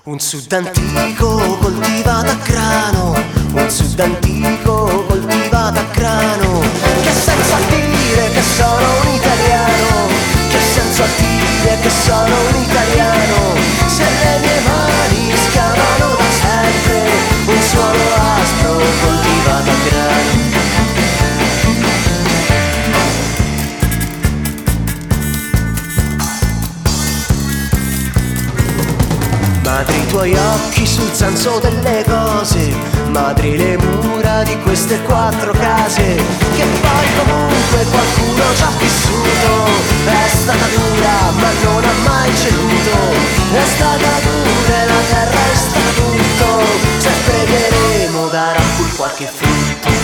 Un sud antico coltivato a grano, un sud antico coltivato a grano. Che senso a dire che sono un italiano? Che senso a dire che sono un italiano? Se le mie mani scavano da sempre un suolo aspro coltivato a grano. Madri i tuoi occhi sul senso delle cose, madri le mura di queste quattro case, che poi comunque qualcuno ci ha vissuto. È stata dura ma non ha mai ceduto, è stata dura e la terra è stata tutto. Se pregheremo darà pur qualche frutto.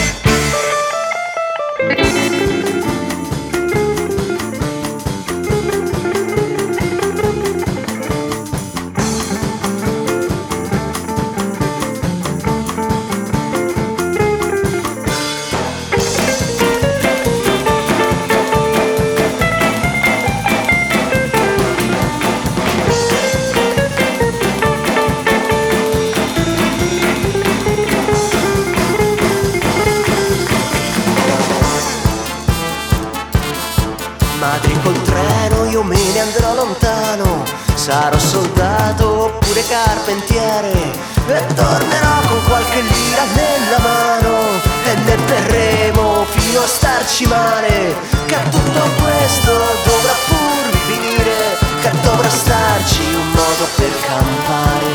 Madri col treno io me ne andrò lontano, sarò soldato oppure carpentiere, e tornerò con qualche lira nella mano e ne berremo fino a starci male. Che tutto questo dovrà pur finire, che dovrà starci un modo per campare.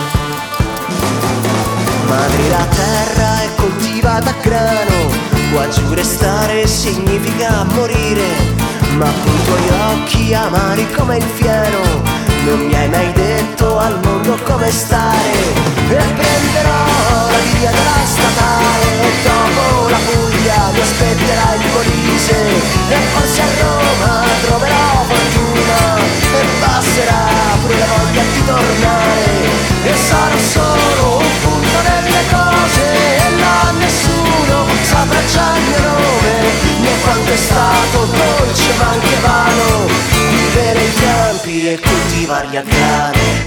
Madri la terra è coltivata a grano, qua giù restare significa morire. Ma con i tuoi occhi amari come il fieno non mi hai mai detto al mondo come stare. E prenderò la via della statale e dopo la Puglia mi aspetterà il Molise, e forse a Roma troverò fortuna e passerà pure la voglia di tornare. E sarò solo un punto delle cose e là nessuno saprà già il mio nome, né quanto è stato dolce ma anche vano vivere in campi e coltivarli a grano.